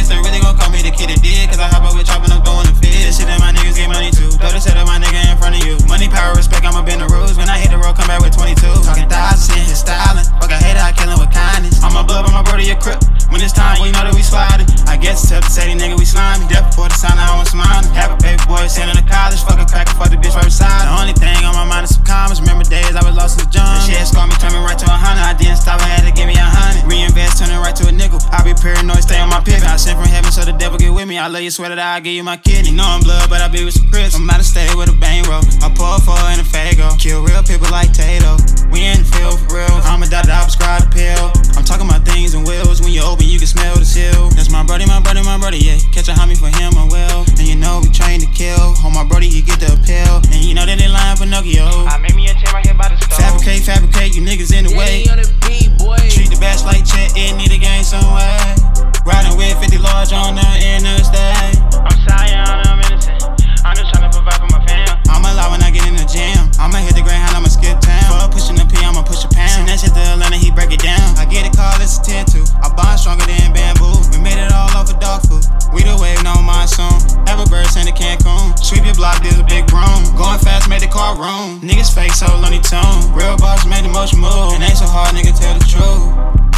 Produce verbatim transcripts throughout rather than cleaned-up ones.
switch, they really gon' call me the kid that did. Cause I hop up with chopping up throwing the fit. This shit that my niggas get money to. Throw the set of my nigga in front of you. Money, power, respect, I'ma bend the rules. When I hit the road, come back with twenty-two. Talking thousands, in his styling. Fuck a hater, I kill him with kindness. I'm a blood, but my brother, your crip. When it's time, we know that we sliding. I guess it's tough to say these nigga we slimy. Death before the sign, I was smiling. Have a baby boy sending to college. Fuck a cracker, fuck the bitch right beside. The only thing on my mind is some comments. Remember days I was lost in the jungle. Shit scarred me, turned me right to a hundred. I didn't stop, I had to give me a hundred. Reinvest, turn it right to a nickel. I be paranoid, stay on my pivot. I sent from heaven, so the devil get with me. I love you, swear that I'll give you my kidney. You know I'm blood, but I be with some Chris. I'm out of state with a bankroll. I pour four in a Fago. Kill real people like Tato. We in the field for real. I'm a doctor, I prescribe the pill. I'm talking about things and wheels. When you open, you can smell the seal. That's my brody, my brody, my brody, yeah. Catch a homie for him, I will. And you know we trained to kill. On my brody, he get the appeal. And you know that they lying Pinocchio. I made me a chain right here by the stove. Fabricate, fabricate, you niggas in the way. On the beat, boy. Treat the bash like Chet, it need a game some way. Riding with fifty large on the interstate. I'm sorry, I'm innocent. I'm just tryna provide for my fam. I'm alive when I get in the gym. I'ma hit the Greyhound, I'ma skip town. Fuck pushing the P, I'ma push a pound. Send that shit to Atlanta, he break it down. I get a call, it's a ten two. I bond stronger than bamboo. We made it all off of dog food. We the wave, no monsoon. Have a bird, send to Cancun. Sweep your block, there's a big broom. Going fast, made the car room. Niggas fake, so lonely tune. Real boss made the most move. And ain't so hard, nigga, tell the truth.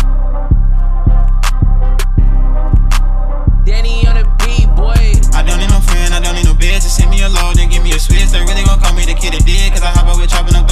Danny on the beat, boy. I don't need no friend, I don't need no bitch. Just send me a load, then give me a switch. They really gon' call me the kid that did. Cause I hop up with chopping up